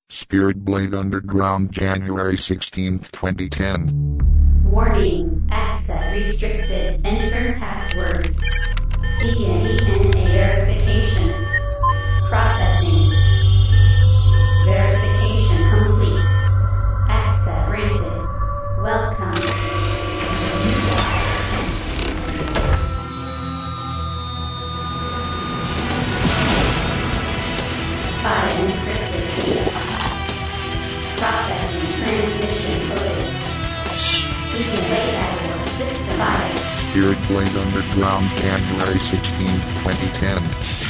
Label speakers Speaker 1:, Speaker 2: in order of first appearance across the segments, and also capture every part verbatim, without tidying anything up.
Speaker 1: Spirit Blade Underground, January sixteenth, twenty ten.
Speaker 2: Warning. Access restricted. Enter password. Begin D N A verification. Processing. Verification complete. Access granted. Welcome. File encrypted. Processing transmission coded. Begin wait at system file.
Speaker 1: Spirit Blade Underground, January sixteenth, twenty ten.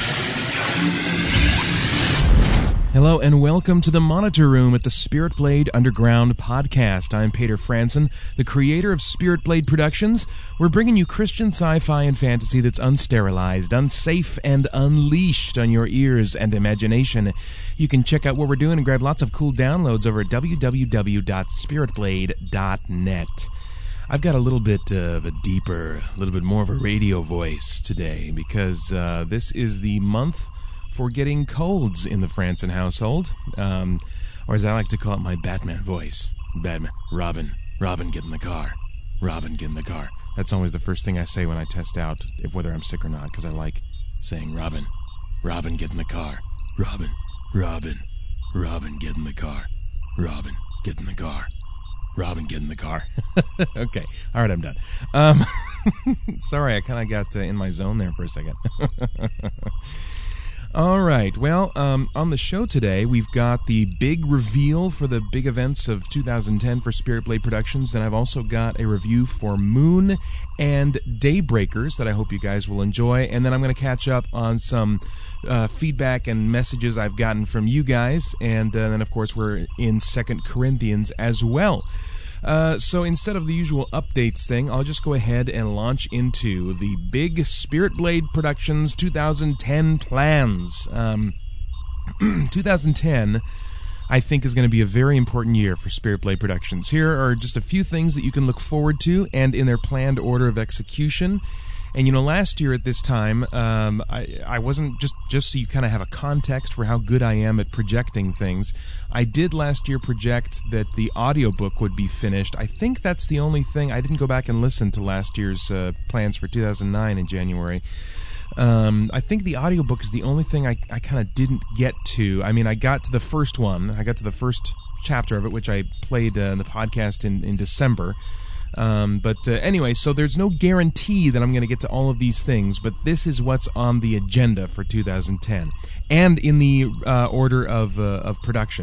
Speaker 3: Hello and welcome to the Monitor Room at the Spirit Blade Underground podcast. I'm Peter Franzen, the creator of Spirit Blade Productions. We're bringing you Christian sci-fi and fantasy that's unsterilized, unsafe, and unleashed on your ears and imagination. You can check out what we're doing and grab lots of cool downloads over at w w w dot spirit blade dot net. I've got a little bit of a deeper, a little bit more of a radio voice today because uh, this is the month for getting colds in the Franzen household, um, or as I like to call it, my Batman voice. Batman, Robin, Robin, get in the car. Robin, get in the car. That's always the first thing I say when I test out if whether I'm sick or not, because I like saying Robin, Robin, get in the car. Robin, Robin, Robin, get in the car. Robin, get in the car. Robin, get in the car. Okay, all right, I'm done. Um, sorry, I kind of got uh, in my zone there for a second. All right, well, um, on the show today, we've got the big reveal for the big events of two thousand ten for Spirit Blade Productions. Then I've also got a review for Moon and Daybreakers that I hope you guys will enjoy. And then I'm going to catch up on some uh, feedback and messages I've gotten from you guys. And uh, then, of course, we're in Second Corinthians as well. Uh, so instead of the usual updates thing, I'll just go ahead and launch into the big Spirit Blade Productions two thousand ten plans. Um, twenty ten, I think, is going to be a very important year for Spirit Blade Productions. Here are just a few things that you can look forward to and in their planned order of execution. And, you know, last year at this time, um, I, I wasn't, just, just so you kind of have a context for how good I am at projecting things, I did last year project that the audiobook would be finished. I think that's the only thing. I didn't go back and listen to last year's uh, plans for two thousand nine in January. Um, I think the audiobook is the only thing I, I kind of didn't get to. I mean, I got to the first one. I got to the first chapter of it, which I played uh, in the podcast in, in December. Um, but uh, anyway, so there's no guarantee that I'm going to get to all of these things, but this is what's on the agenda for two thousand ten, and in the uh, order of uh, of production.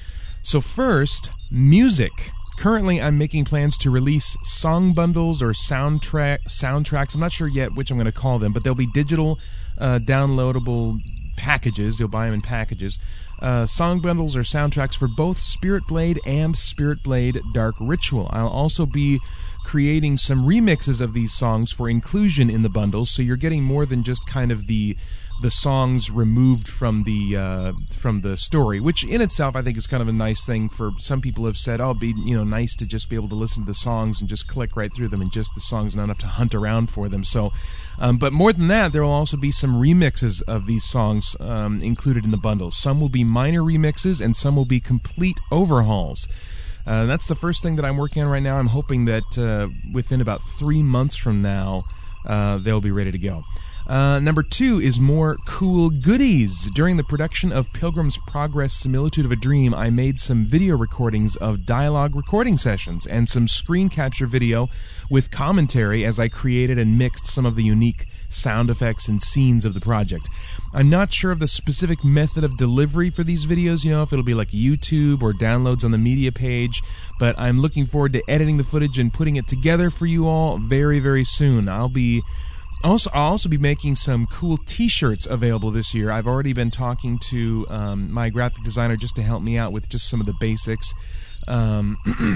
Speaker 3: So first, music. Currently, I'm making plans to release song bundles or soundtrack soundtracks. I'm not sure yet which I'm going to call them, but they'll be digital, uh, downloadable packages. You'll buy them in packages. Uh, song bundles or soundtracks for both Spirit Blade and Spirit Blade Dark Ritual. I'll also be creating some remixes of these songs for inclusion in the bundles, so you're getting more than just kind of the the songs removed from the uh, from the story, which in itself I think is kind of a nice thing. For some people have said, oh, it'd be you know nice to just be able to listen to the songs and just click right through them and just the songs, not have to hunt around for them. So, um, but more than that, there will also be some remixes of these songs um, included in the bundles. Some will be minor remixes and some will be complete overhauls. Uh, that's the first thing that I'm working on right now. I'm hoping that uh, within about three months from now, uh, they'll be ready to go. Uh, number two is more cool goodies. During the production of Pilgrim's Progress Similitude of a Dream, I made some video recordings of dialogue recording sessions and some screen capture video with commentary as I created and mixed some of the unique sound effects and scenes of the project. I'm not sure of the specific method of delivery for these videos, you know, if it'll be like YouTube or downloads on the media page, but I'm looking forward to editing the footage and putting it together for you all very, very soon. I'll be Also, I'll also be making some cool T-shirts available this year. I've already been talking to um, my graphic designer just to help me out with just some of the basics. Um,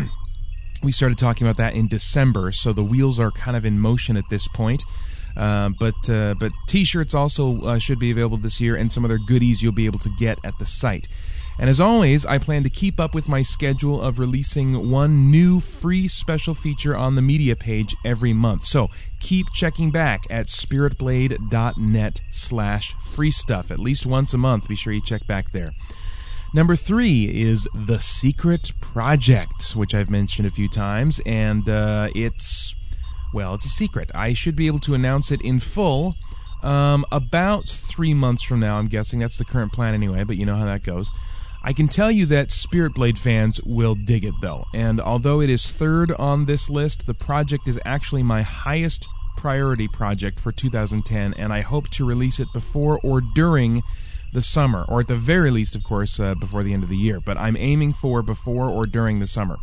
Speaker 3: we started talking about that in December, so the wheels are kind of in motion at this point. Uh, but uh, but T-shirts also uh, should be available this year, and some other goodies you'll be able to get at the site. And as always, I plan to keep up with my schedule of releasing one new free special feature on the media page every month. So keep checking back at spiritblade.net slash free stuff. At least once a month, be sure you check back there. Number three is The Secret Project, which I've mentioned a few times, and uh, it's, well, it's a secret. I should be able to announce it in full um, about three months from now, I'm guessing. That's the current plan anyway, but you know how that goes. I can tell you that Spirit Blade fans will dig it, though, and although it is third on this list, the project is actually my highest priority project for two thousand ten, and I hope to release it before or during the summer, or at the very least, of course, uh, before the end of the year. But I'm aiming for before or during the summer.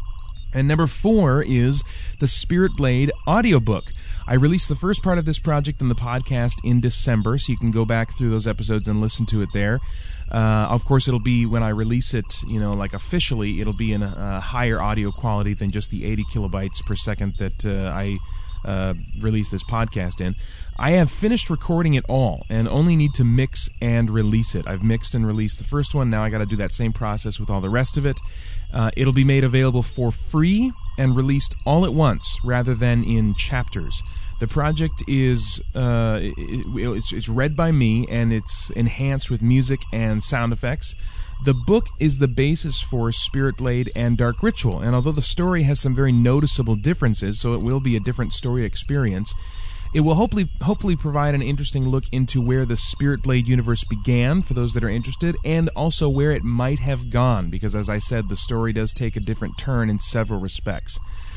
Speaker 3: And number four is the Spirit Blade audiobook. I released the first part of this project in the podcast in December, so you can go back through those episodes and listen to it there. Uh, of course, it'll be, when I release it, you know, like officially, it'll be in a, a higher audio quality than just the eighty kilobytes per second that uh, I uh, release this podcast in. I have finished recording it all and only need to mix and release it. I've mixed and released the first one. Now I got to do that same process with all the rest of it. Uh, it'll be made available for free and released all at once rather than in chapters. The project is uh, it, it's, it's read by me, and it's enhanced with music and sound effects. The book is the basis for Spirit Blade and Dark Ritual, and although the story has some very noticeable differences, so it will be a different story experience, it will hopefully hopefully provide an interesting look into where the Spirit Blade universe began, for those that are interested, and also where it might have gone, because as I said, the story does take a different turn in several respects.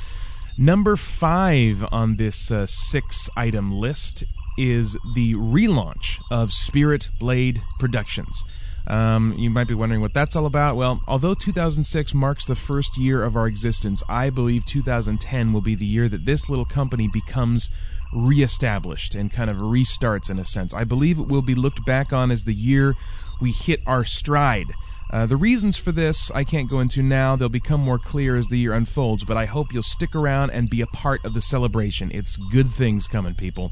Speaker 3: Number five on this uh, six-item list is the relaunch of Spirit Blade Productions. Um, you might be wondering what that's all about. Well, although two thousand six marks the first year of our existence, I believe two thousand ten will be the year that this little company becomes reestablished and kind of restarts in a sense. I believe it will be looked back on as the year we hit our stride. Uh, the reasons for this I can't go into now. They'll become more clear as the year unfolds, but I hope you'll stick around and be a part of the celebration. It's good things coming, people.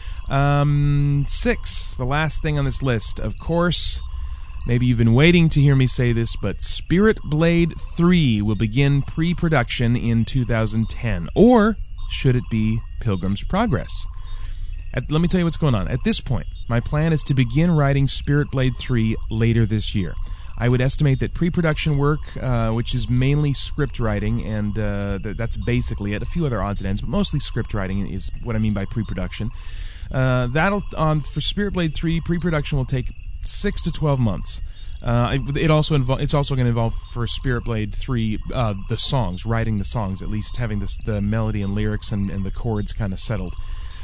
Speaker 3: Um, six, the last thing on this list, of course, maybe you've been waiting to hear me say this, but Spirit Blade three will begin pre-production in two thousand ten. Or should it be Pilgrim's Progress? At, let me tell you what's going on. At this point, my plan is to begin writing Spirit Blade three later this year. I would estimate that pre-production work, uh, which is mainly script writing, and uh, th- that's basically it, a few other odds and ends, but mostly script writing is what I mean by pre-production. Uh, that'll um, for Spirit Blade three, pre-production will take six to twelve months. Uh, it, it also invo- it's also going to involve for Spirit Blade three uh, the songs, writing the songs, at least having this, the melody and lyrics and, and the chords kind of settled.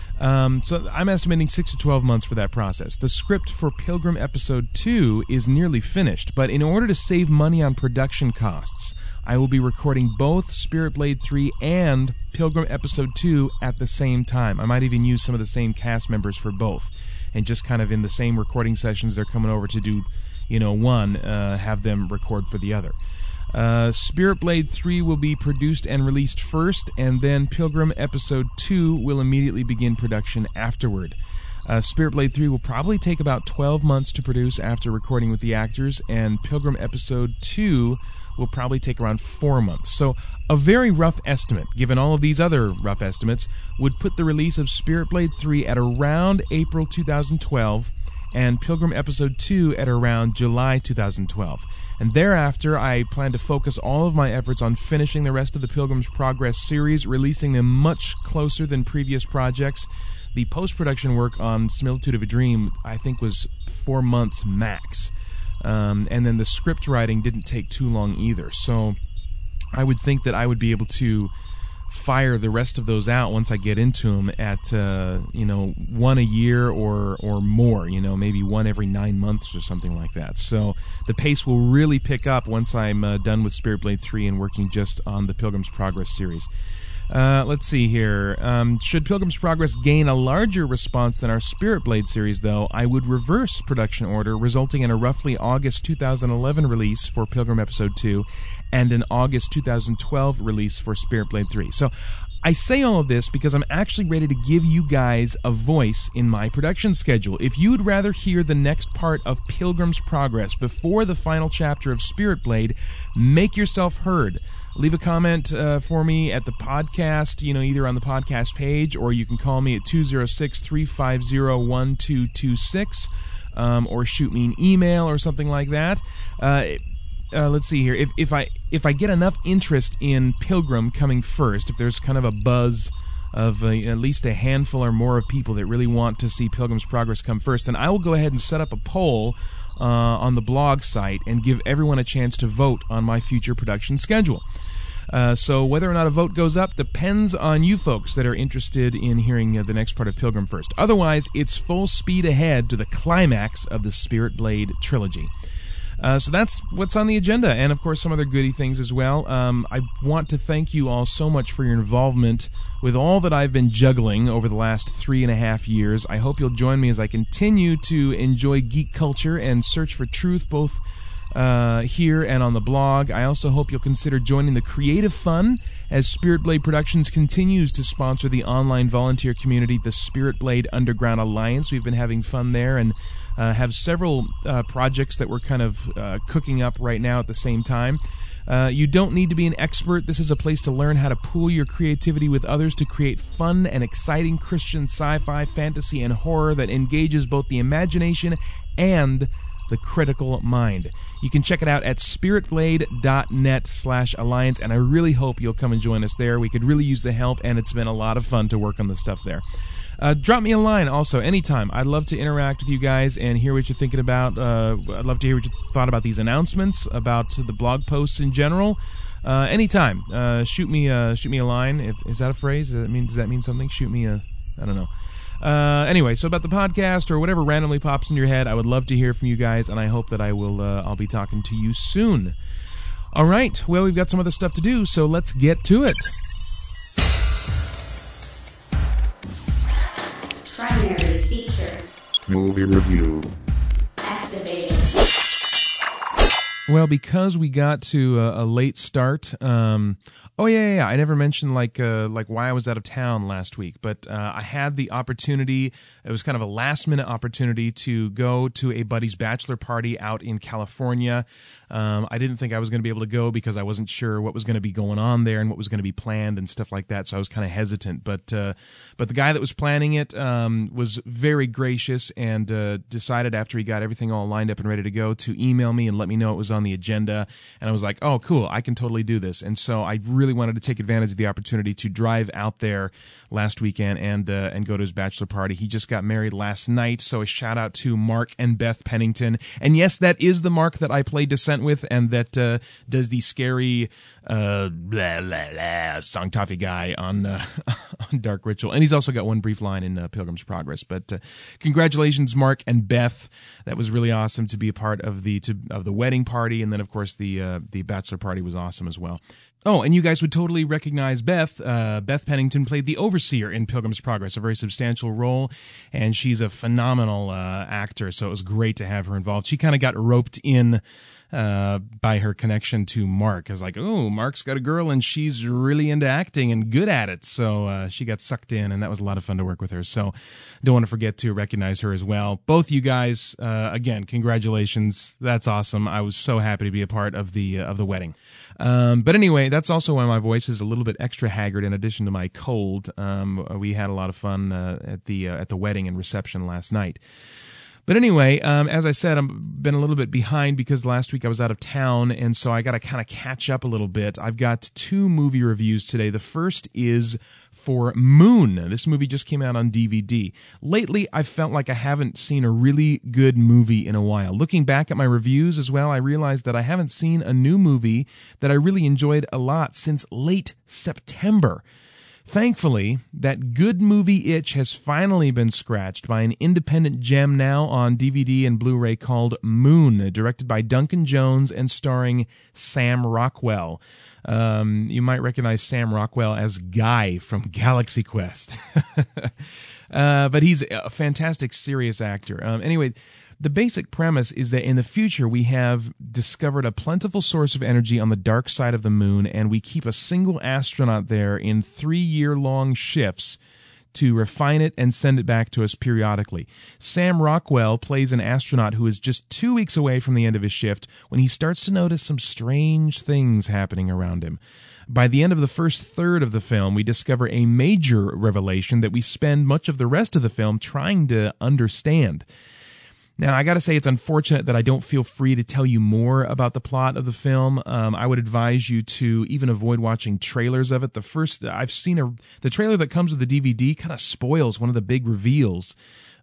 Speaker 3: Um, so I'm estimating six to twelve months for that process. The script for Pilgrim Episode two is nearly finished, but in order to save money on production costs, I will be recording both Spirit Blade three and Pilgrim Episode two at the same time. I might even use some of the same cast members for both, and just kind of in the same recording sessions they're coming over to do, you know, one, uh, have them record for the other. Uh, Spirit Blade three will be produced and released first, and then Pilgrim Episode two will immediately begin production afterward. Uh, Spirit Blade three will probably take about twelve months to produce after recording with the actors, and Pilgrim Episode two will probably take around four months. So a very rough estimate, given all of these other rough estimates, would put the release of Spirit Blade three at around April two thousand twelve, and Pilgrim Episode two at around July two thousand twelve. And thereafter, I plan to focus all of my efforts on finishing the rest of the Pilgrim's Progress series, releasing them much closer than previous projects. The post-production work on Similitude of a Dream, I think, was four months max. Um, and then the script writing didn't take too long either. So I would think that I would be able to fire the rest of those out once I get into them at, uh, you know, one a year or or more, you know, maybe one every nine months or something like that. So the pace will really pick up once I'm uh, done with Spirit Blade three and working just on the Pilgrim's Progress series. Uh, let's see here. Um, should Pilgrim's Progress gain a larger response than our Spirit Blade series, though, I would reverse production order, resulting in a roughly August two thousand eleven release for Pilgrim Episode two and an August two thousand twelve release for Spirit Blade three. So I say all of this because I'm actually ready to give you guys a voice in my production schedule. If you'd rather hear the next part of Pilgrim's Progress before the final chapter of Spirit Blade, make yourself heard. Leave a comment uh, for me at the podcast, you know, either on the podcast page, or you can call me at two oh six, three five oh, one two two six, um, or shoot me an email or something like that. Uh, uh, let's see here. If if I if I get enough interest in Pilgrim coming first, if there's kind of a buzz of uh, at least a handful or more of people that really want to see Pilgrim's Progress come first, then I will go ahead and set up a poll uh, on the blog site and give everyone a chance to vote on my future production schedule. Uh, so whether or not a vote goes up depends on you folks that are interested in hearing uh, the next part of Pilgrim first. Otherwise, it's full speed ahead to the climax of the Spirit Blade trilogy. Uh, so that's what's on the agenda, and of course some other goody things as well. Um, I want to thank you all so much for your involvement with all that I've been juggling over the last three and a half years. I hope you'll join me as I continue to enjoy geek culture and search for truth both Uh, here and on the blog. I also hope you'll consider joining the creative fun as Spirit Blade Productions continues to sponsor the online volunteer community, the Spirit Blade Underground Alliance. We've been having fun there and uh, have several uh, projects that we're kind of uh, cooking up right now at the same time. Uh, you don't need to be an expert. This is a place to learn how to pool your creativity with others to create fun and exciting Christian sci-fi, fantasy, and horror that engages both the imagination and the critical mind. You can check it out at spiritblade.net slash alliance, and I really hope you'll come and join us there. We could really use the help, and it's been a lot of fun to work on the stuff there. Uh, drop me a line also anytime. I'd love to interact with you guys and hear what you're thinking about. Uh, I'd love to hear what you thought about these announcements, about the blog posts in general. Uh, anytime. Uh, shoot me uh, shoot me a line. If, is that a phrase? Does that mean, does that mean something? Shoot me a... I don't know. Uh, anyway, so about the podcast or whatever randomly pops in your head, I would love to hear from you guys, and I hope that I will. Uh, I'll be talking to you soon. All right. Well, we've got some other stuff to do, so let's get to it.
Speaker 2: Primary feature.
Speaker 1: Movie review.
Speaker 2: Activated.
Speaker 3: Well, because we got to a, a late start. Um, oh yeah, yeah, yeah, I never mentioned like uh, like why I was out of town last week, but uh, I had the opportunity. It was kind of a last minute opportunity to go to a buddy's bachelor party out in California. Um, I didn't think I was going to be able to go because I wasn't sure what was going to be going on there and what was going to be planned and stuff like that. So I was kind of hesitant. But uh, but the guy that was planning it um, was very gracious and uh, decided after he got everything all lined up and ready to go to email me and let me know it was on the agenda. And I was like, oh, cool, I can totally do this. And so I really wanted to take advantage of the opportunity to drive out there last weekend and uh, and go to his bachelor party. He just got married last night, so a shout out to Mark and Beth Pennington. And yes, that is the Mark that I play Descent with, and that uh, does the scary uh, blah, blah, blah, Song Toffee guy on uh, on Dark Ritual. And he's also got one brief line in uh, Pilgrim's Progress. But uh, congratulations, Mark and Beth. That was really awesome to be a part of the to, of the wedding party, and then of course the uh, the bachelor party was awesome as well. Oh, and you guys would totally recognize Beth. Uh, Beth Pennington played the Overseer in Pilgrim's Progress, a very substantial role, and she's a phenomenal uh, actor, so it was great to have her involved. She kind of got roped in uh, by her connection to Mark. I was like, oh, Mark's got a girl, and she's really into acting and good at it, so uh, she got sucked in, and that was a lot of fun to work with her, so don't want to forget to recognize her as well. Both you guys, uh, again, congratulations. That's awesome. I was so happy to be a part of the uh, of the wedding. Um, but anyway, that's also why my voice is a little bit extra haggard. In addition to my cold, um, we had a lot of fun uh, at the uh, at the wedding and reception last night. But anyway, um, as I said, I've been a little bit behind because last week I was out of town, and so I got to kind of catch up a little bit. I've got two movie reviews today. The first is for Moon. This movie just came out on D V D. Lately, I've felt like I haven't seen a really good movie in a while. Looking back at my reviews as well, I realized that I haven't seen a new movie that I really enjoyed a lot since late September. Thankfully, that good movie itch has finally been scratched by an independent gem now on D V D and Blu-ray called Moon, directed by Duncan Jones and starring Sam Rockwell. Um, you might recognize Sam Rockwell as Guy from Galaxy Quest. uh, but he's a fantastic, serious actor. Um, anyway, the basic premise is that in the future we have discovered a plentiful source of energy on the dark side of the moon, and we keep a single astronaut there in three-year-long shifts to refine it and send it back to us periodically. Sam Rockwell plays an astronaut who is just two weeks away from the end of his shift when he starts to notice some strange things happening around him. By the end of the first third of the film, we discover a major revelation that we spend much of the rest of the film trying to understand. Now, I got to say, it's unfortunate that I don't feel free to tell you more about the plot of the film. Um, I would advise you to even avoid watching trailers of it. The first, I've seen a, the trailer that comes with the D V D kind of spoils one of the big reveals.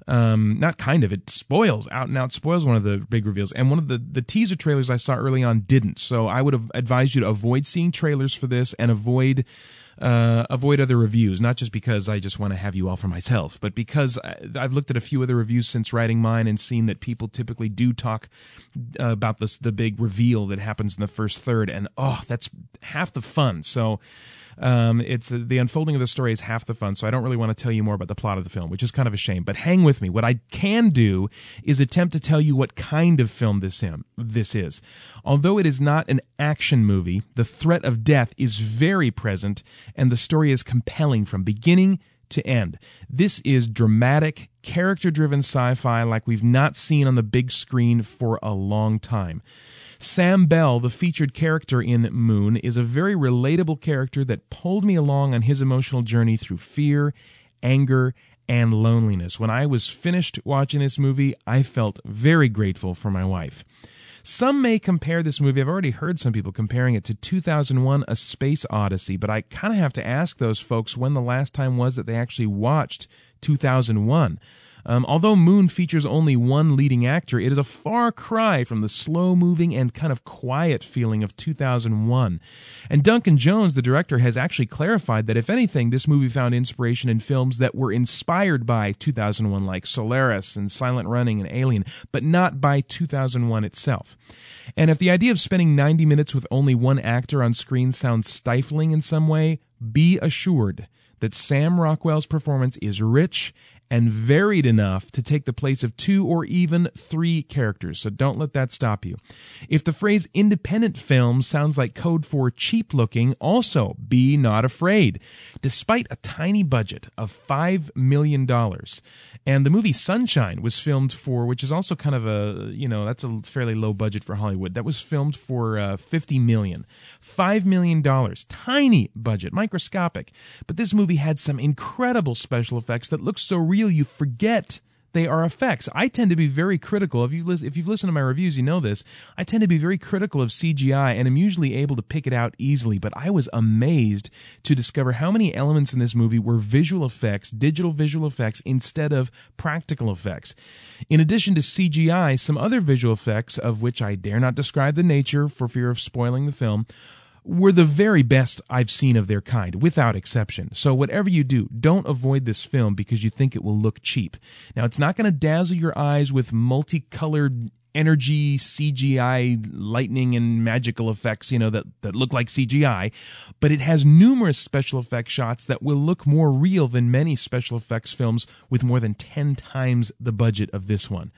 Speaker 3: Um, not kind of, it spoils, out and out spoils one of the big reveals. And one of the, the teaser trailers I saw early on didn't. So I would have advised you to avoid seeing trailers for this and avoid Uh, avoid other reviews, not just because I just want to have you all for myself, but because I've looked at a few other reviews since writing mine and seen that people typically do talk uh, about this, the big reveal that happens in the first third, and oh, that's half the fun. So um, it's uh, the unfolding of the story is half the fun, so I don't really want to tell you more about the plot of the film, which is kind of a shame, but hang with me. What I can do is attempt to tell you what kind of film this, am, this is. Although it is not an action movie, the threat of death is very present, and the story is compelling from beginning to end. This is dramatic, character-driven sci-fi like we've not seen on the big screen for a long time. Sam Bell, the featured character in Moon, is a very relatable character that pulled me along on his emotional journey through fear, anger, and loneliness. When I was finished watching this movie, I felt very grateful for my wife. Some may compare this movie, I've already heard some people comparing it to two thousand one A Space Odyssey, but I kind of have to ask those folks when the last time was that they actually watched two thousand one. Um, although Moon features only one leading actor, it is a far cry from the slow-moving and kind of quiet feeling of two thousand one. And Duncan Jones, the director, has actually clarified that, if anything, this movie found inspiration in films that were inspired by two thousand one, like Solaris and Silent Running and Alien, but not by two thousand one itself. And if the idea of spending ninety minutes with only one actor on screen sounds stifling in some way, be assured that Sam Rockwell's performance is rich and varied enough to take the place of two or even three characters, so don't let that stop you. If the phrase independent film sounds like code for cheap looking, also be not afraid. Despite a tiny budget of five million dollars, and the movie Sunshine was filmed for, which is also kind of a, you know, that's a fairly low budget for Hollywood, that was filmed for uh, fifty million dollars. five million dollars, tiny budget, microscopic, but this movie had some incredible special effects that look so real you forget they are effects. I tend to be very critical. If you've, if you've listened to my reviews, you know this. I tend to be very critical of C G I, and I'm usually able to pick it out easily, but I was amazed to discover how many elements in this movie were visual effects, digital visual effects, instead of practical effects. In addition to C G I, some other visual effects, of which I dare not describe the nature for fear of spoiling the film, were the very best I've seen of their kind, without exception. So whatever you do, don't avoid this film because you think it will look cheap. Now, it's not going to dazzle your eyes with multicolored energy, C G I, lightning, and magical effects, you know, that, that look like C G I, but it has numerous special effects shots that will look more real than many special effects films with more than ten times the budget of this one.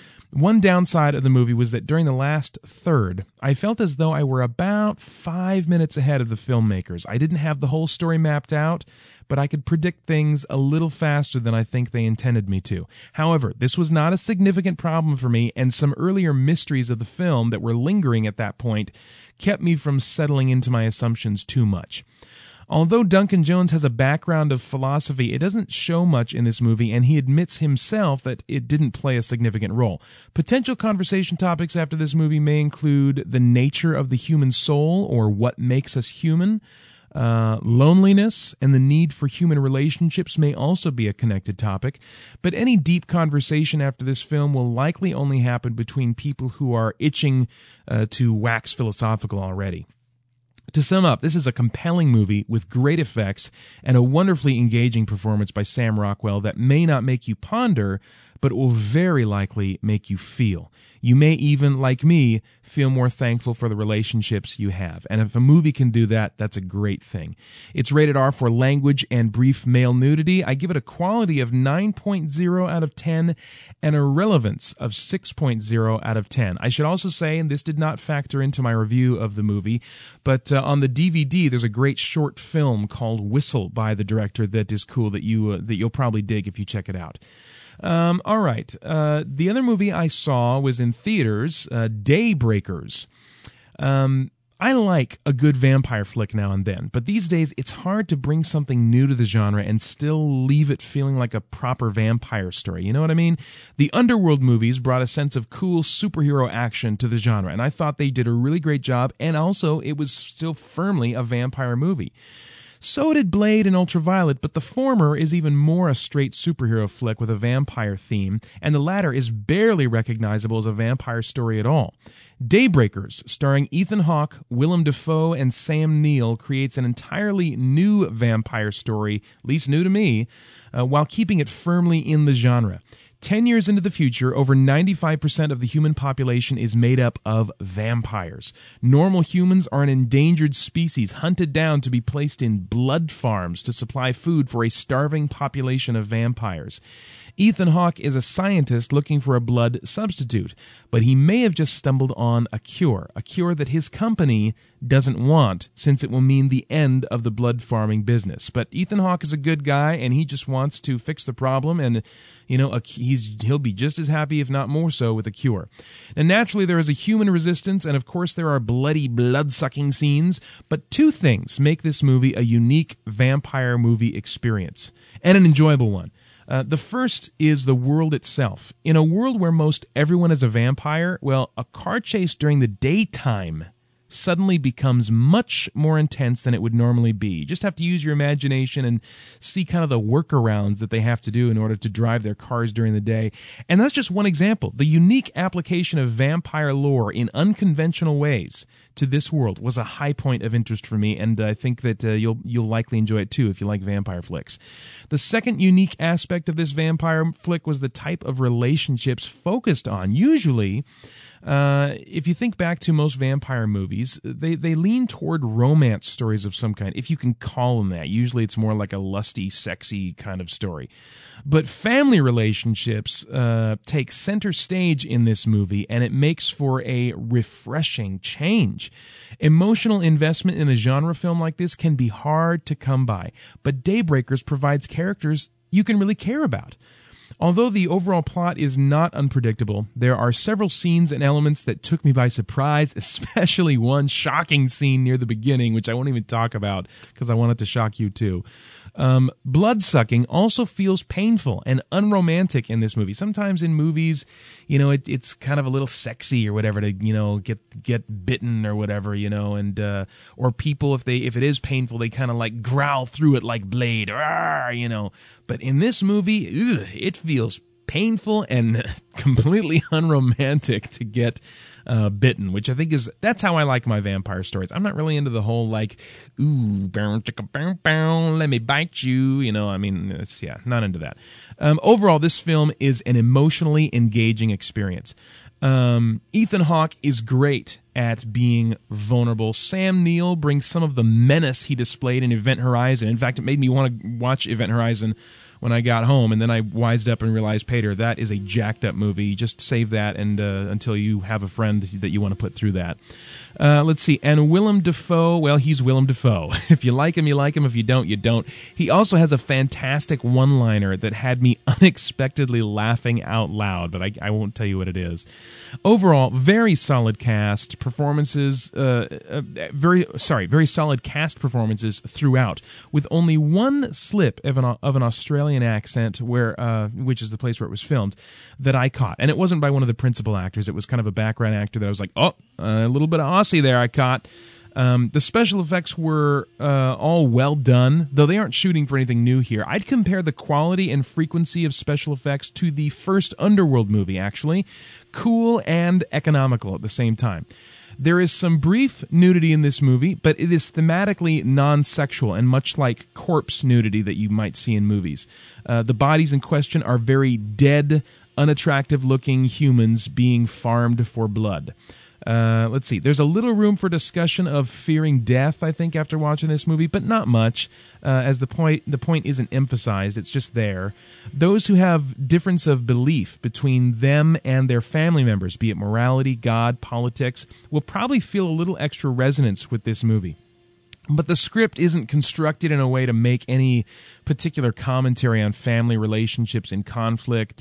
Speaker 3: One downside of the movie was that during the last third, I felt as though I were about five minutes ahead of the filmmakers. I didn't have the whole story mapped out, but I could predict things a little faster than I think they intended me to. However, this was not a significant problem for me, and some earlier mysteries of the film that were lingering at that point kept me from settling into my assumptions too much. Although Duncan Jones has a background of philosophy, it doesn't show much in this movie, and he admits himself that it didn't play a significant role. Potential conversation topics after this movie may include the nature of the human soul, or what makes us human. Uh, loneliness and the need for human relationships may also be a connected topic, but any deep conversation after this film will likely only happen between people who are itching uh, to wax philosophical already. To sum up, this is a compelling movie with great effects and a wonderfully engaging performance by Sam Rockwell that may not make you ponder, but will very likely make you feel. You may even, like me, feel more thankful for the relationships you have. And if a movie can do that, that's a great thing. It's rated R for language and brief male nudity. I give it a quality of nine point oh out of ten and a relevance of six point oh out of ten. I should also say, and this did not factor into my review of the movie, but uh, on the D V D, there's a great short film called Whistle by the director that is cool that, you, uh, that you'll probably dig if you check it out. Um, all right. Uh, the other movie I saw was in theaters, uh, Daybreakers. Um, I like a good vampire flick now and then, but these days it's hard to bring something new to the genre and still leave it feeling like a proper vampire story. You know what I mean? The Underworld movies brought a sense of cool superhero action to the genre, and I thought they did a really great job, and also it was still firmly a vampire movie. So did Blade and Ultraviolet, but the former is even more a straight superhero flick with a vampire theme, and the latter is barely recognizable as a vampire story at all. Daybreakers, starring Ethan Hawke, Willem Dafoe, and Sam Neill, creates an entirely new vampire story, at least new to me, uh, while keeping it firmly in the genre. Ten years into the future, over ninety-five percent of the human population is made up of vampires. Normal humans are an endangered species hunted down to be placed in blood farms to supply food for a starving population of vampires. Ethan Hawke is a scientist looking for a blood substitute, but he may have just stumbled on a cure, a cure that his company doesn't want, since it will mean the end of the blood farming business. But Ethan Hawke is a good guy, and he just wants to fix the problem, and you know a, he's he'll be just as happy, if not more so, with a cure. And naturally, there is a human resistance, and of course, there are bloody, blood-sucking scenes. But two things make this movie a unique vampire movie experience, and an enjoyable one. Uh, the first is the world itself. In a world where most everyone is a vampire, well, a car chase during the daytime suddenly becomes much more intense than it would normally be. You just have to use your imagination and see kind of the workarounds that they have to do in order to drive their cars during the day. And that's just one example. The unique application of vampire lore in unconventional ways to this world was a high point of interest for me, and I think that uh, you'll you'll likely enjoy it too if you like vampire flicks. The second unique aspect of this vampire flick was the type of relationships focused on. Usually, Uh, if you think back to most vampire movies, they, they lean toward romance stories of some kind, if you can call them that. Usually it's more like a lusty, sexy kind of story. But family relationships uh, take center stage in this movie, and it makes for a refreshing change. Emotional investment in a genre film like this can be hard to come by, but Daybreakers provides characters you can really care about. Although the overall plot is not unpredictable, there are several scenes and elements that took me by surprise, especially one shocking scene near the beginning, which I won't even talk about because I want it to shock you too. Um, blood-sucking also feels painful and unromantic in this movie. Sometimes in movies, you know, it, it's kind of a little sexy or whatever to, you know, get get bitten or whatever, you know, and uh, or people, if they if it is painful, they kind of like growl through it like Blade, Arr! You know. But in this movie, ugh, it feels painful and completely unromantic to get uh, bitten, which I think is, that's how I like my vampire stories. I'm not really into the whole like, ooh, bow, chicka, bow, bow, let me bite you, you know, I mean, it's, yeah, not into that. Um, overall, this film is an emotionally engaging experience. Um, Ethan Hawke is great at being vulnerable. Sam Neill brings some of the menace he displayed in Event Horizon. In fact, it made me want to watch Event Horizon when I got home, and then I wised up and realized, Pater, that is a jacked up movie. Just save that and uh, until you have a friend that you want to put through that. Uh, let's see. And Willem Dafoe, well, he's Willem Dafoe. If you like him, you like him. If you don't, you don't. He also has a fantastic one-liner that had me unexpectedly laughing out loud, but I, I won't tell you what it is. Overall, very solid cast performances. Uh, uh, very sorry, very solid cast performances throughout, with only one slip of an of an Australian accent, where uh, which is the place where it was filmed, that I caught, and it wasn't by one of the principal actors. It was kind of a background actor that I was like, oh, a little bit of Aussie there I caught. Um, the special effects were uh, all well done, though they aren't shooting for anything new here. I'd compare the quality and frequency of special effects to the first Underworld movie, actually. Cool and economical at the same time. There is some brief nudity in this movie, but it is thematically non-sexual and much like corpse nudity that you might see in movies. Uh, the bodies in question are very dead, unattractive-looking humans being farmed for blood. Uh, let's see. There's a little room for discussion of fearing death, I think, after watching this movie, but not much, uh, as the point the point isn't emphasized. It's just there. Those who have difference of belief between them and their family members, be it morality, God, politics, will probably feel a little extra resonance with this movie. But the script isn't constructed in a way to make any particular commentary on family relationships in conflict.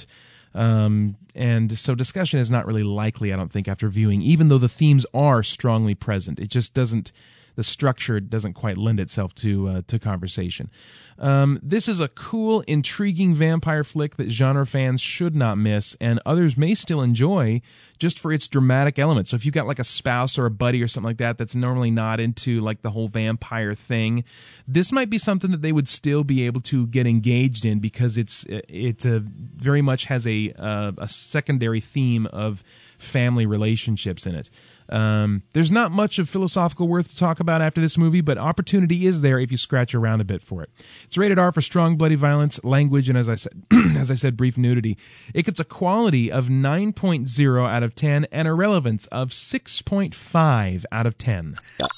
Speaker 3: Um, and so discussion is not really likely, I don't think, after viewing, even though the themes are strongly present. It just doesn't, the structure doesn't quite lend itself to uh, to conversation. Um, this is a cool, intriguing vampire flick that genre fans should not miss, and others may still enjoy just for its dramatic elements. So if you've got like a spouse or a buddy or something like that that's normally not into like the whole vampire thing, this might be something that they would still be able to get engaged in, because it's it uh, very much has a uh, a secondary theme of family relationships in it. Um, there's not much of philosophical worth to talk about after this movie, but opportunity is there if you scratch around a bit for it. It's rated R for strong bloody violence, language, and as I said, as I said, brief nudity. It gets a quality of nine point oh out of ten and a relevance of six point five out of ten.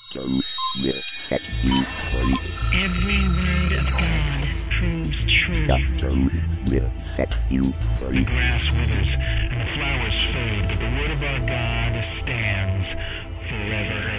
Speaker 4: Every word of God proves true. The grass withers and the flowers fade, but the word of our God stands forever.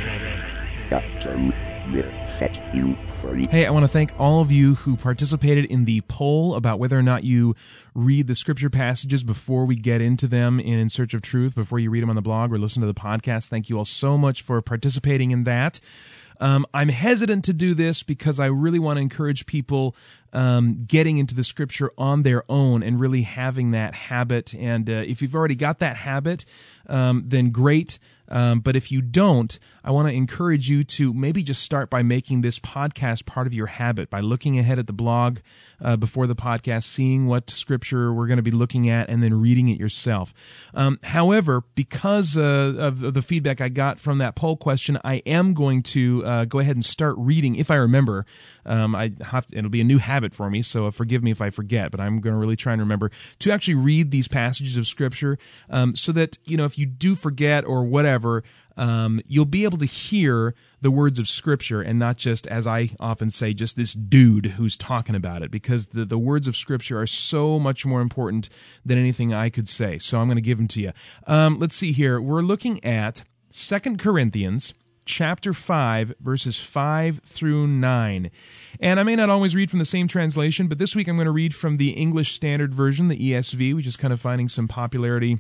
Speaker 3: Hey, I want to thank all of you who participated in the poll about whether or not you read the scripture passages before we get into them in In Search of Truth, before you read them on the blog or listen to the podcast. Thank you all so much for participating in that. Um, I'm hesitant to do this because I really want to encourage people um, getting into the scripture on their own and really having that habit. And uh, if you've already got that habit, um, then great. Um, but if you don't, I want to encourage you to maybe just start by making this podcast part of your habit, by looking ahead at the blog uh, before the podcast, seeing what scripture we're going to be looking at, and then reading it yourself. Um, however, because uh, of, of the feedback I got from that poll question, I am going to uh, go ahead and start reading, if I remember. Um, I have to, it'll be a new habit for me, so forgive me if I forget, but I'm going to really try and remember to actually read these passages of scripture um, so that, you know, if you do forget or whatever, Um, you'll be able to hear the words of Scripture and not just, as I often say, just this dude who's talking about it, because the, the words of Scripture are so much more important than anything I could say. So I'm going to give them to you. Um, let's see here. We're looking at Second Corinthians chapter five, verses five through nine. And I may not always read from the same translation, but this week I'm going to read from the English Standard Version, the E S V, which is kind of finding some popularity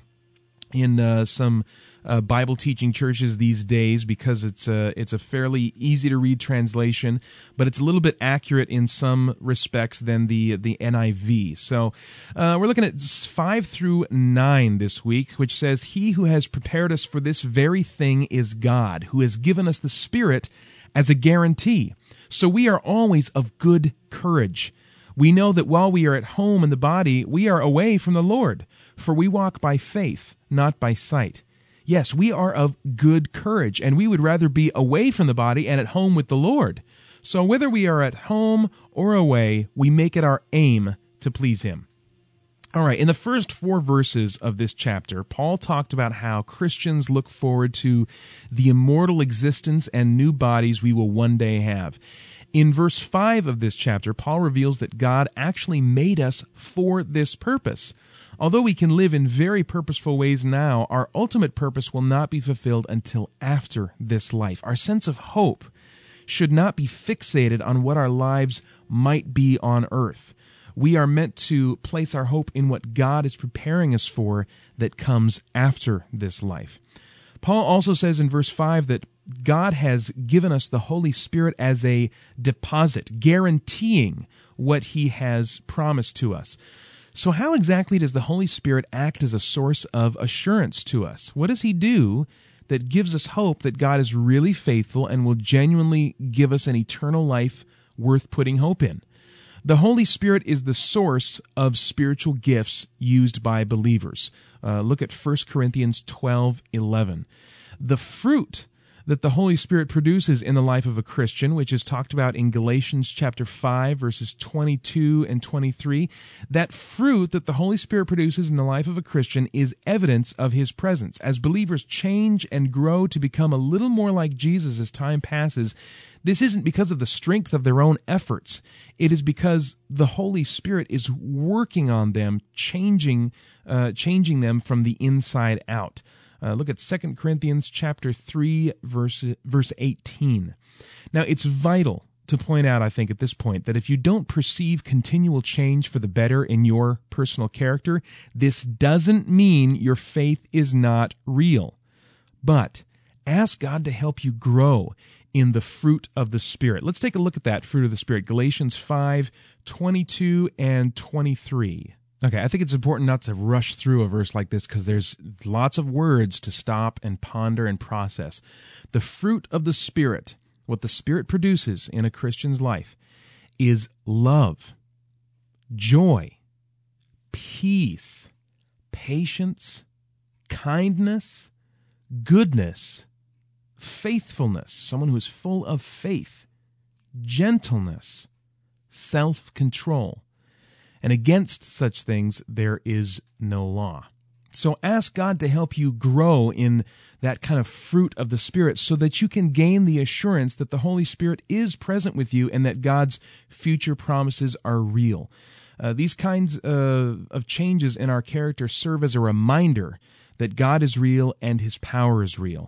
Speaker 3: in uh, some uh, Bible teaching churches these days, because it's a, it's a fairly easy to read translation, but it's a little bit accurate in some respects than the the N I V. So uh, we're looking at five through nine this week, which says, "He who has prepared us for this very thing is God, who has given us the Spirit as a guarantee. So we are always of good courage. We know that while we are at home in the body, we are away from the Lord, for we walk by faith, not by sight. Yes, we are of good courage, and we would rather be away from the body and at home with the Lord. So whether we are at home or away, we make it our aim to please Him." All right, in the first four verses of this chapter, Paul talked about how Christians look forward to the immortal existence and new bodies we will one day have. In verse five of this chapter, Paul reveals that God actually made us for this purpose. Although we can live in very purposeful ways now, our ultimate purpose will not be fulfilled until after this life. Our sense of hope should not be fixated on what our lives might be on earth. We are meant to place our hope in what God is preparing us for that comes after this life. Paul also says in verse five that God has given us the Holy Spirit as a deposit, guaranteeing what He has promised to us. So how exactly does the Holy Spirit act as a source of assurance to us? What does He do that gives us hope that God is really faithful and will genuinely give us an eternal life worth putting hope in? The Holy Spirit is the source of spiritual gifts used by believers. Uh, look at First Corinthians twelve eleven. The fruit that the Holy Spirit produces in the life of a Christian, which is talked about in Galatians chapter five, verses twenty-two and twenty-three, that fruit that the Holy Spirit produces in the life of a Christian is evidence of His presence. As believers change and grow to become a little more like Jesus as time passes, this isn't because of the strength of their own efforts. It is because the Holy Spirit is working on them, changing, uh, changing them from the inside out. Uh, look at Second Corinthians chapter three, verse, verse eighteen. Now, it's vital to point out, I think, at this point, that if you don't perceive continual change for the better in your personal character, this doesn't mean your faith is not real. But ask God to help you grow in the fruit of the Spirit. Let's take a look at that fruit of the Spirit. Galatians five, twenty-two and twenty-three. Okay, I think it's important not to rush through a verse like this because there's lots of words to stop and ponder and process. The fruit of the Spirit, what the Spirit produces in a Christian's life, is love, joy, peace, patience, kindness, goodness, faithfulness, someone who is full of faith, gentleness, self-control. And against such things there is no law. So ask God to help you grow in that kind of fruit of the Spirit so that you can gain the assurance that the Holy Spirit is present with you and that God's future promises are real. Uh, these kinds uh, of changes in our character serve as a reminder that God is real and His power is real.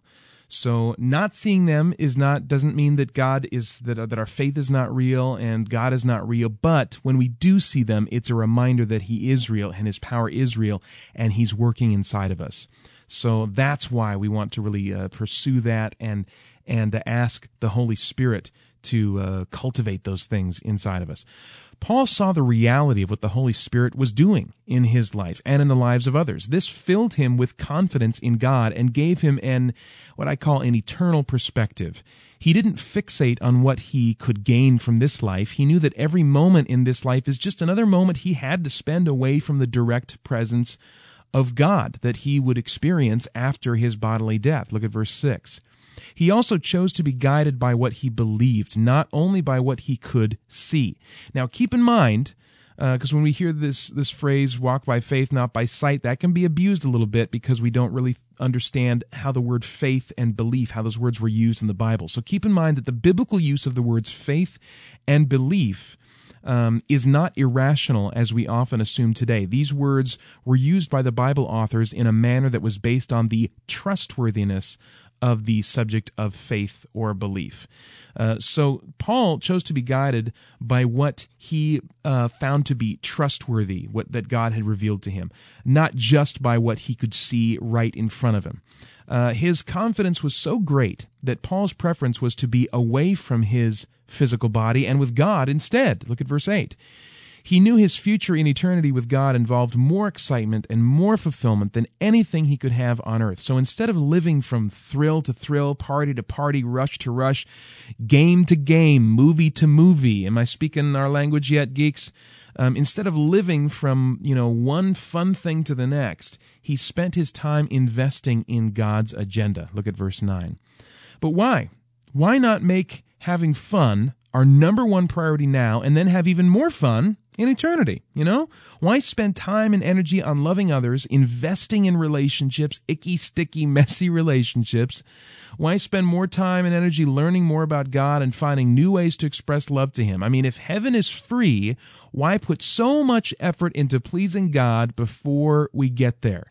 Speaker 3: So not seeing them is not doesn't mean that God is that that our faith is not real and God is not real. But when we do see them, it's a reminder that He is real and His power is real and He's working inside of us. So that's why we want to really uh, pursue that and and uh, ask the Holy Spirit to uh, cultivate those things inside of us. Paul saw the reality of what the Holy Spirit was doing in his life and in the lives of others. This filled him with confidence in God and gave him an, what I call an eternal perspective. He didn't fixate on what he could gain from this life. He knew that every moment in this life is just another moment he had to spend away from the direct presence of God that he would experience after his bodily death. Look at verse six. He also chose to be guided by what he believed, not only by what he could see. Now, keep in mind, because uh, when we hear this this phrase, walk by faith, not by sight, that can be abused a little bit because we don't really understand how the word faith and belief, how those words were used in the Bible. So keep in mind that the biblical use of the words faith and belief Um, is not irrational as we often assume today. These words were used by the Bible authors in a manner that was based on the trustworthiness of the subject of faith or belief. Uh, so Paul chose to be guided by what he uh, found to be trustworthy, what that God had revealed to him, not just by what he could see right in front of him. Uh, his confidence was so great that Paul's preference was to be away from his physical body and with God instead. Look at verse eight. He knew his future in eternity with God involved more excitement and more fulfillment than anything he could have on earth. So instead of living from thrill to thrill, party to party, rush to rush, game to game, movie to movie, am I speaking our language yet, geeks? Um, instead of living from, you know, one fun thing to the next, he spent his time investing in God's agenda. Look at verse nine. But why? Why not make having fun our number one priority now and then have even more fun in eternity, you know? Why spend time and energy on loving others, investing in relationships, icky, sticky, messy relationships? Why spend more time and energy learning more about God and finding new ways to express love to Him? I mean, if heaven is free, why put so much effort into pleasing God before we get there?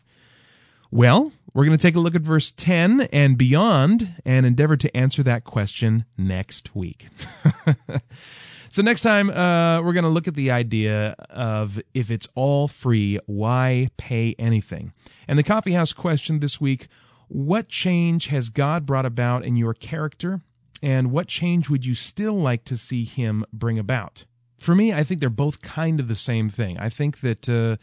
Speaker 3: Well, we're going to take a look at verse ten and beyond and endeavor to answer that question next week. So next time, uh, we're going to look at the idea of if it's all free, why pay anything? And the Coffee House question this week, what change has God brought about in your character, and what change would you still like to see Him bring about? For me, I think they're both kind of the same thing. I think that, uh,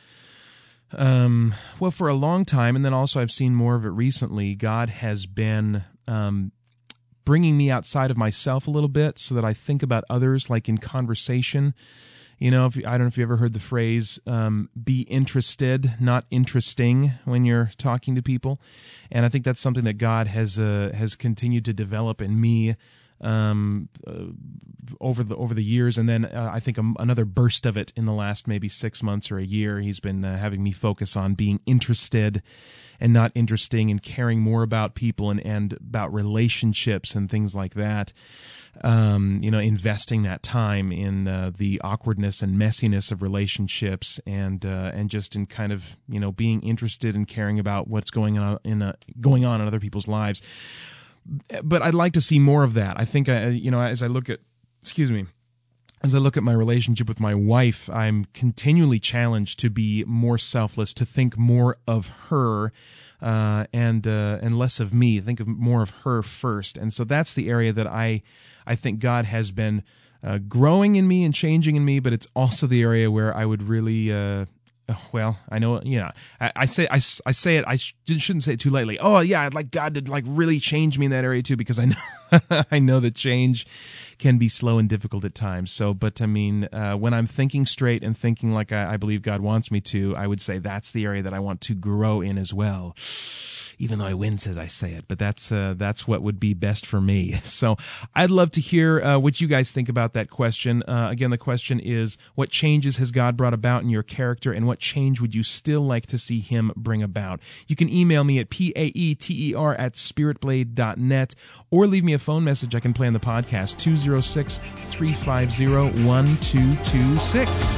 Speaker 3: um, well, for a long time, and then also I've seen more of it recently, God has been um bringing me outside of myself a little bit so that I think about others, like in conversation. You know, if, I don't know if you ever heard the phrase, um, be interested, not interesting, when you're talking to people. And I think that's something that God has uh, has continued to develop in me um, uh, over the over the years. And then uh, I think um, another burst of it in the last maybe six months or a year. He's been uh, having me focus on being interested and not interesting, and caring more about people and, and about relationships and things like that. Um, you know, investing that time in uh, the awkwardness and messiness of relationships, and uh, and just in kind of, you know, being interested and caring about what's going on in a, going on in other people's lives. But I'd like to see more of that. I think, I, you know, as I look at excuse me, as I look at my relationship with my wife, I'm continually challenged to be more selfless, to think more of her uh, and uh, and less of me, think of more of her first. And so that's the area that I I think God has been uh, growing in me and changing in me, but it's also the area where I would really... Uh, Well, I know, you know, I, I say I, I say it. I sh- shouldn't say it too lightly. Oh, yeah, I'd like God to like really change me in that area too, because I know I know that change can be slow and difficult at times. So, but I mean, uh, when I'm thinking straight and thinking like I, I believe God wants me to, I would say that's the area that I want to grow in as well. Even though I wince as I say it, but that's uh, that's what would be best for me. So I'd love to hear uh, what you guys think about that question. Uh, again, the question is, what changes has God brought about in your character, and what change would you still like to see Him bring about? You can email me at P-A-E-T-E-R at spiritblade dot net, or leave me a phone message I can play on the podcast, two oh six, three five oh, one two two six.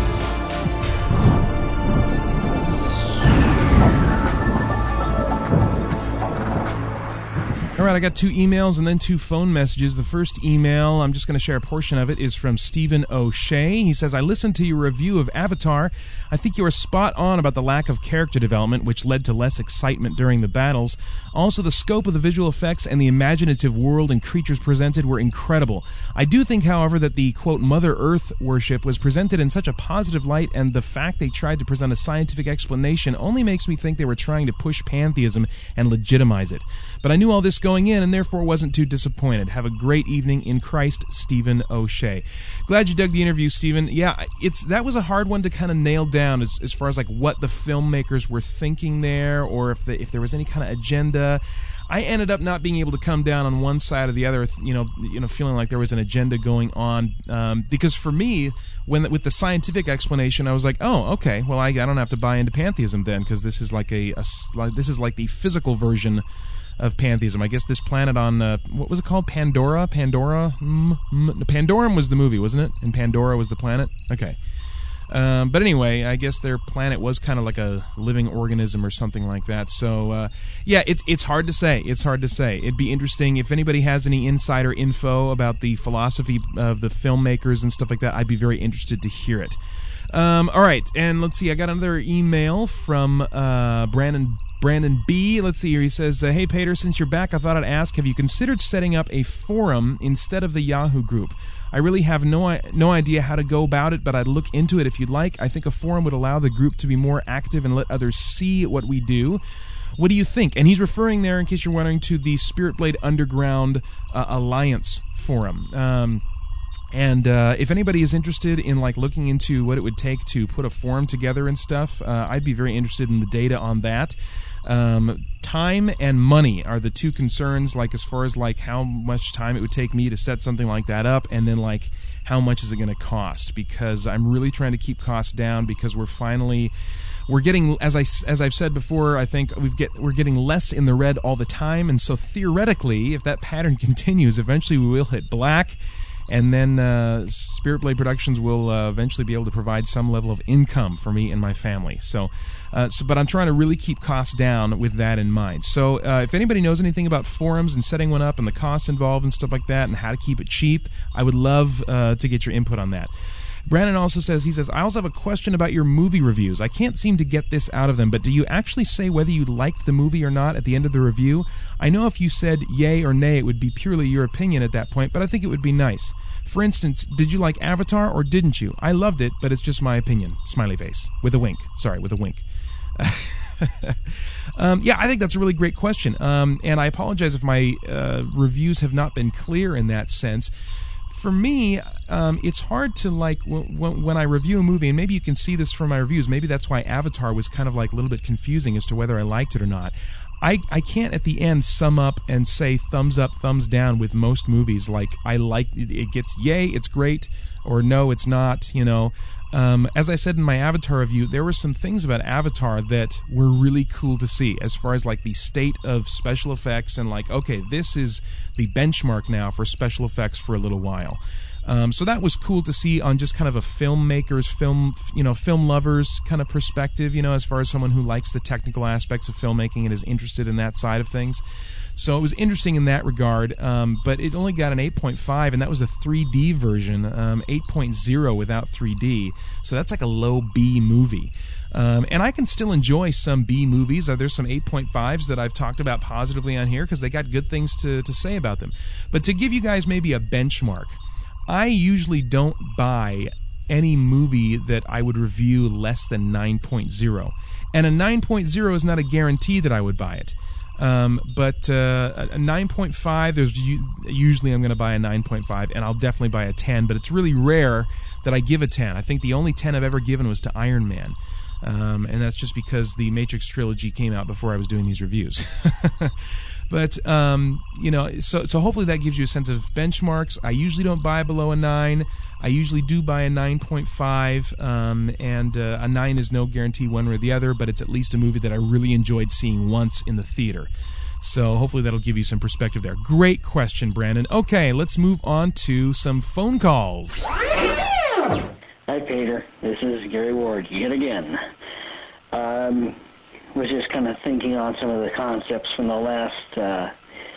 Speaker 3: All right, I got two emails and then two phone messages. The first email, I'm just going to share a portion of it, is from Stephen O'Shea. He says, I listened to your review of Avatar. I think you are spot on about the lack of character development, which led to less excitement during the battles. Also, the scope of the visual effects and the imaginative world and creatures presented were incredible. I do think, however, that the, quote, Mother Earth worship was presented in such a positive light, and the fact they tried to present a scientific explanation only makes me think they were trying to push pantheism and legitimize it. But I knew all this going in, and therefore wasn't too disappointed. Have a great evening in Christ, Stephen O'Shea. Glad you dug the interview, Stephen. Yeah, it's that was a hard one to kind of nail down as, as far as like what the filmmakers were thinking there, or if the, if there was any kind of agenda. I ended up not being able to come down on one side or the other, you know, you know, feeling like there was an agenda going on, um, because for me, when with the scientific explanation, I was like, oh, okay, well, I, I don't have to buy into pantheism then, because this is like a, a like, this is like the physical version of pantheism. I guess this planet on, uh, what was it called? Pandora? Pandora? Mm, mm, Pandorum was the movie, wasn't it? And Pandora was the planet? Okay. Um, but anyway, I guess their planet was kind of like a living organism or something like that. So, uh, yeah, it's it's hard to say. It's hard to say. It'd be interesting if anybody has any insider info about the philosophy of the filmmakers and stuff like that. I'd be very interested to hear it. Um, all right, and let's see. I got another email from uh, Brandon Brandon B. Let's see here. He says, uh, hey, Pater, since you're back, I thought I'd ask, have you considered setting up a forum instead of the Yahoo group? I really have no no idea how to go about it, but I'd look into it if you'd like. I think a forum would allow the group to be more active and let others see what we do. What do you think? And he's referring there, in case you're wondering, to the Spirit Blade Underground uh, Alliance forum. Um, and uh, if anybody is interested in like looking into what it would take to put a forum together and stuff, uh, I'd be very interested in the data on that. Um, time and money are the two concerns, like as far as like how much time it would take me to set something like that up, and then like how much is it going to cost, because I'm really trying to keep costs down, because we're finally we're getting, as I as I've said before, I think we've get we're getting less in the red all the time, and so theoretically, if that pattern continues, eventually we will hit black. And then uh, Spirit Blade Productions will uh, eventually be able to provide some level of income for me and my family. So, uh, so, but I'm trying to really keep costs down with that in mind. So uh, if anybody knows anything about forums and setting one up and the cost involved and stuff like that and how to keep it cheap, I would love uh, to get your input on that. Brandon also says, he says, I also have a question about your movie reviews. I can't seem to get this out of them, but do you actually say whether you liked the movie or not at the end of the review? I know if you said yay or nay, it would be purely your opinion at that point, but I think it would be nice. For instance, did you like Avatar or didn't you? I loved it, but it's just my opinion. Smiley face. With a wink. Sorry, with a wink. um, yeah, I think that's a really great question. Um, and I apologize if my uh, reviews have not been clear in that sense. For me, um, it's hard to, like, w- when I review a movie, and maybe you can see this from my reviews, maybe that's why Avatar was kind of, like, a little bit confusing as to whether I liked it or not. I, I can't, at the end, sum up and say thumbs up, thumbs down with most movies. Like, I like, it gets yay, it's great, or no, it's not, you know. Um, as I said in my Avatar review, there were some things about Avatar that were really cool to see, as far as like the state of special effects and like, okay, this is the benchmark now for special effects for a little while. Um, so that was cool to see on just kind of a filmmaker's, film, you know, film lover's kind of perspective, you know, as far as someone who likes the technical aspects of filmmaking and is interested in that side of things. So it was interesting in that regard, um, but it only got an eight point five, and that was a three D version, um, eight point oh without three D. So that's like a low B movie. Um, and I can still enjoy some B movies. Uh, there's some eight point fives that I've talked about positively on here because they got good things to, to say about them. But to give you guys maybe a benchmark, I usually don't buy any movie that I would review less than nine point oh. And a nine point oh is not a guarantee that I would buy it. Um, but uh, a nine point five, there's usually I'm going to buy a nine point five, and I'll definitely buy a ten. But it's really rare that I give a ten. I think the only ten I've ever given was to Iron Man. Um, and that's just because the Matrix trilogy came out before I was doing these reviews. But, um, you know, so so hopefully that gives you a sense of benchmarks. I usually don't buy below a nine. I usually do buy a nine point five, um, and uh, a nine is no guarantee one way or the other, but it's at least a movie that I really enjoyed seeing once in the theater. So hopefully that'll give you some perspective there. Great question, Brandon. Okay, let's move on to some phone calls.
Speaker 5: Hi, Peter. This is Gary Ward yet again. Um... was just kind of thinking on some of the concepts from the last uh,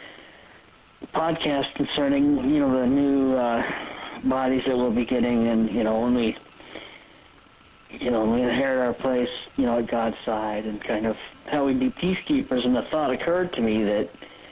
Speaker 5: podcast concerning, you know, the new uh, bodies that we'll be getting, and, you know, when we, you know, when we inherit our place, you know, at God's side, and kind of how we'd be peacekeepers. And the thought occurred to me that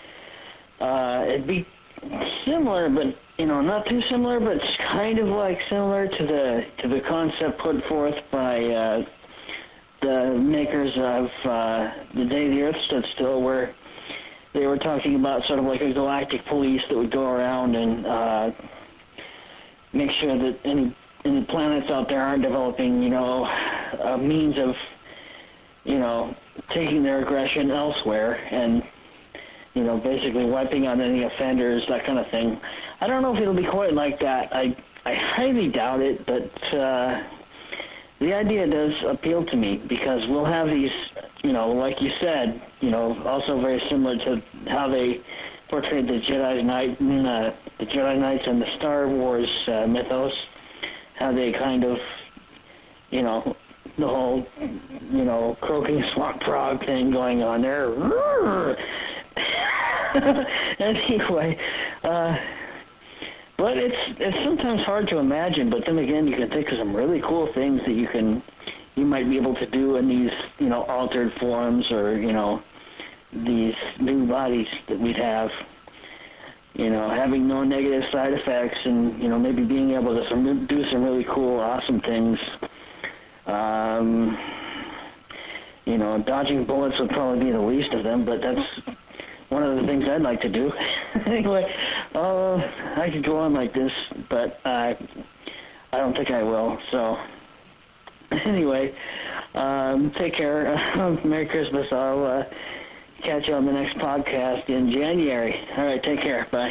Speaker 5: uh, it'd be similar, but, you know, not too similar, but it's kind of like similar to the to the concept put forth by Uh, the makers of uh, The Day the Earth Stood Still, where they were talking about sort of like a galactic police that would go around and uh, make sure that any, any planets out there aren't developing, you know, a means of, you know, taking their aggression elsewhere and, you know, basically wiping out any offenders, that kind of thing. I don't know if it'll be quite like that. I, I highly doubt it, but Uh, the idea does appeal to me because we'll have these, you know, like you said, you know, also very similar to how they portrayed the Jedi Knight, uh, the Jedi Knights and the Star Wars uh, mythos, how they kind of, you know, the whole, you know, croaking swamp frog thing going on there. Anyway, uh, But it's it's sometimes hard to imagine, but then again, you can think of some really cool things that you can, you might be able to do in these, you know, altered forms, or, you know, these new bodies that we'd have, you know, having no negative side effects, and, you know, maybe being able to some, do some really cool, awesome things. Um, you know, dodging bullets would probably be the least of them, but that's one of the things I'd like to do. Anyway, uh, I could go on like this, but uh, I don't think I will. So, anyway, um, take care. Merry Christmas. I'll uh, catch you on the next podcast in January. All right, take care. Bye.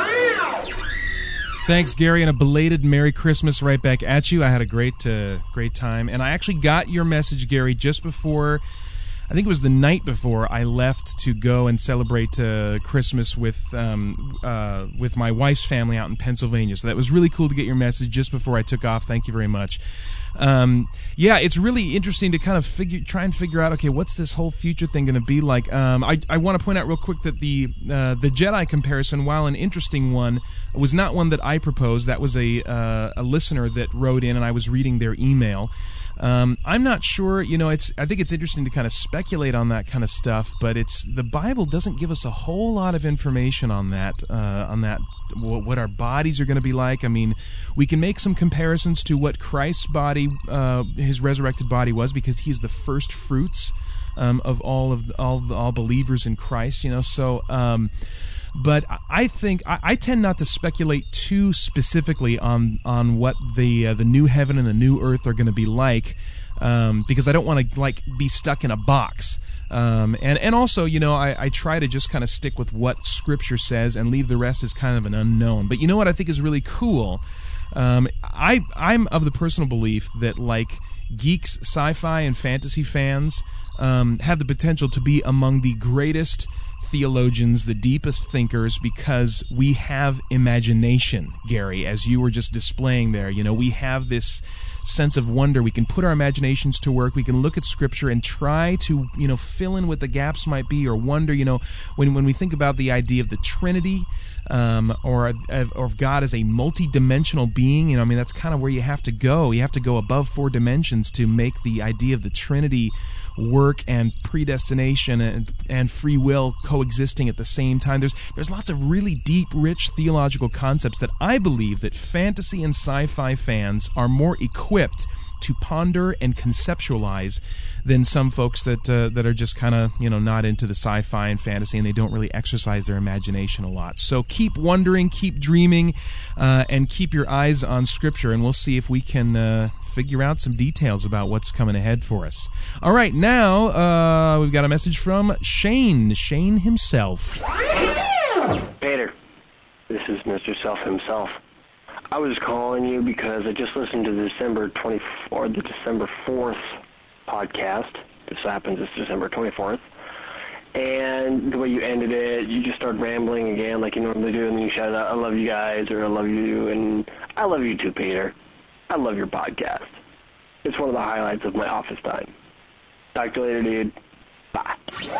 Speaker 3: Thanks, Gary, and a belated Merry Christmas right back at you. I had a great, uh, great time, and I actually got your message, Gary, just before. I think it was the night before I left to go and celebrate uh, Christmas with um, uh, with my wife's family out in Pennsylvania. So that was really cool to get your message just before I took off. Thank you very much. Um, yeah, it's really interesting to kind of figure, try and figure out, okay, what's this whole future thing going to be like? Um, I, I want to point out real quick that the uh, the Jedi comparison, while an interesting one, was not one that I proposed. That was a uh, a listener that wrote in, and I was reading their email. Um, I'm not sure, you know, it's, I think it's interesting to kind of speculate on that kind of stuff, but it's, the Bible doesn't give us a whole lot of information on that, uh, on that, what our bodies are going to be like. I mean, we can make some comparisons to what Christ's body, uh, his resurrected body was, because he's the first fruits, um, of all of, all, all believers in Christ, you know, so, um, but I think I, I tend not to speculate too specifically on on what the uh, the new heaven and the new earth are going to be like, um, because I don't want to like be stuck in a box. Um, and and also, you know, I, I try to just kind of stick with what Scripture says and leave the rest as kind of an unknown. But you know what I think is really cool? Um, I I'm of the personal belief that like geeks, sci-fi, and fantasy fans, um, have the potential to be among the greatest theologians, the deepest thinkers, because we have imagination, Gary, as you were just displaying there. You know, we have this sense of wonder. We can put our imaginations to work. We can look at Scripture and try to, you know, fill in what the gaps might be, or wonder, you know, when, when we think about the idea of the Trinity, um, or, or of God as a multi-dimensional being, you know, I mean, that's kind of where you have to go. You have to go above four dimensions to make the idea of the Trinity work, and predestination and, and free will coexisting at the same time. There's there's lots of really deep, rich theological concepts that I believe that fantasy and sci-fi fans are more equipped to ponder and conceptualize than some folks that uh, that are just kind of, you know, not into the sci-fi and fantasy, and they don't really exercise their imagination a lot. So keep wondering, keep dreaming, uh, and keep your eyes on Scripture, and we'll see if we can uh, figure out some details about what's coming ahead for us. All right, now uh, we've got a message from Shane, Shane himself.
Speaker 6: Peter, this is Mister Self himself. I was calling you because I just listened to the December twenty-fourth, the December fourth podcast. This happens, it's December twenty-fourth. And the way you ended it, you just started rambling again like you normally do, and then you shouted out, I love you guys, or I love you, and I love you too, Peter. I love your podcast. It's one of the highlights of my office time. Talk to you later, dude. Bye.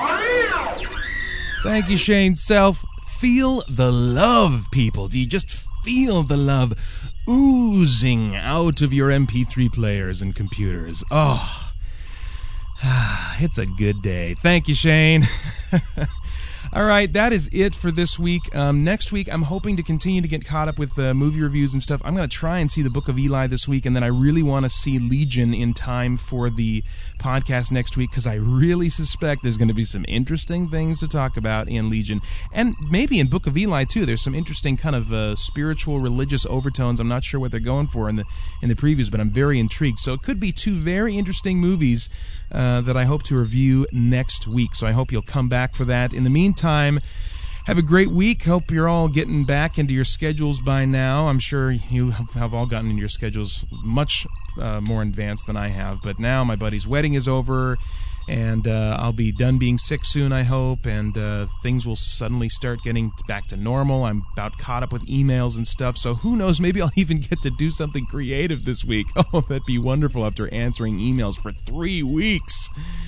Speaker 3: Thank you, Shane Self. Feel the love, people. Do you just feel the love oozing out of your M P three players and computers? Oh, it's a good day. Thank you, Shane. All right, that is it for this week. Um, next week, I'm hoping to continue to get caught up with uh, movie reviews and stuff. I'm going to try and see the Book of Eli this week, and then I really want to see Legion in time for the podcast next week, because I really suspect there's going to be some interesting things to talk about in Legion. And maybe in Book of Eli, too. There's some interesting kind of uh, spiritual, religious overtones. I'm not sure what they're going for in the in the previews, but I'm very intrigued. So it could be two very interesting movies uh, that I hope to review next week. So I hope you'll come back for that. In the meantime, have a great week. Hope you're all getting back into your schedules by now. I'm sure you have all gotten into your schedules much uh, more advanced than I have. But now my buddy's wedding is over, and uh, I'll be done being sick soon, I hope, and uh, things will suddenly start getting back to normal. I'm about caught up with emails and stuff, so who knows, maybe I'll even get to do something creative this week. Oh, that'd be wonderful after answering emails for three weeks.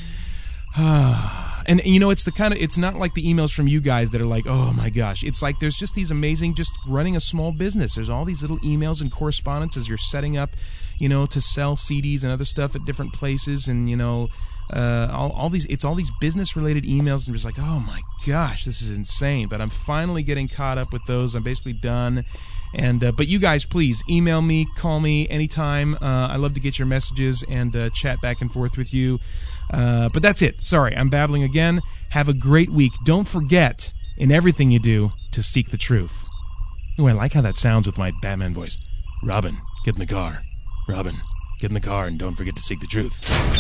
Speaker 3: And, you know, it's the kind of, it's not like the emails from you guys that are like, oh my gosh. It's like there's just these amazing, just running a small business. There's all these little emails and correspondence as you're setting up, you know, to sell C Ds and other stuff at different places. And, you know, uh, all, all these, it's all these business-related emails. And I'm just like, oh my gosh, this is insane. But I'm finally getting caught up with those. I'm basically done. And uh, but you guys, please email me, call me anytime. Uh, I love to get your messages and uh, chat back and forth with you. Uh, but that's it. Sorry, I'm babbling again. Have a great week. Don't forget, in everything you do, to seek the truth. Ooh, I like how that sounds with my Batman voice. Robin, get in the car. Robin, get in the car and don't forget to seek the truth.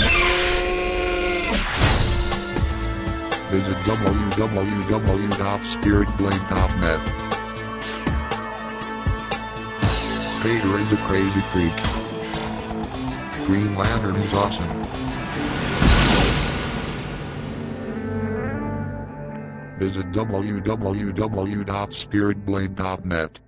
Speaker 1: Visit w w w dot spirit blade dot net. Peter is a crazy freak. Green Lantern is awesome. Visit w w w dot spirit blade dot net.